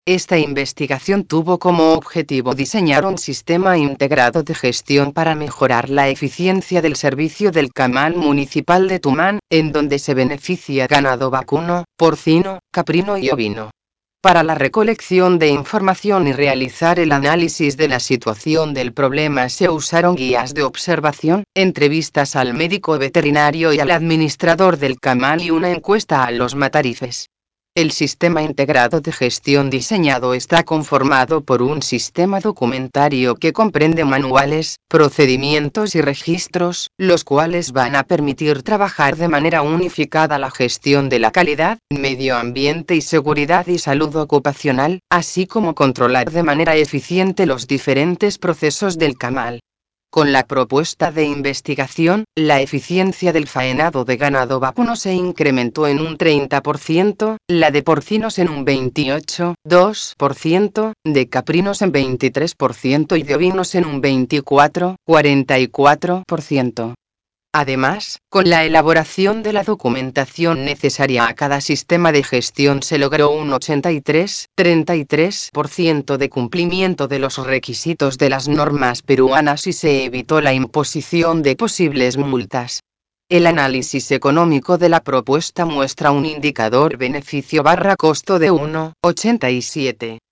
Esta investigación tuvo como objetivo diseñar un sistema integrado de gestión para mejorar la eficiencia del servicio del Camal Municipal de Tumán, en donde se beneficia ganado vacuno, porcino, caprino y ovino. Para la recolección de información y realizar el análisis de la situación del problema se usaron guías de observación, entrevistas al médico veterinario y al administrador del camal y una encuesta a los matarifes. El sistema integrado de gestión diseñado está conformado por un sistema documentario que comprende manuales, procedimientos y registros, los cuales van a permitir trabajar de manera unificada la gestión de la calidad, medio ambiente y seguridad y salud ocupacional, así como controlar de manera eficiente los diferentes procesos del camal. Con la propuesta de investigación, la eficiencia del faenado de ganado vacuno se incrementó en un 30%, la de porcinos en un 28,2%, de caprinos en 23% y de ovinos en un 24,44%. Además, con la elaboración de la documentación necesaria a cada sistema de gestión se logró un 83,33% de cumplimiento de los requisitos de las normas peruanas y se evitó la imposición de posibles multas. El análisis económico de la propuesta muestra un indicador beneficio/costo de 1,87.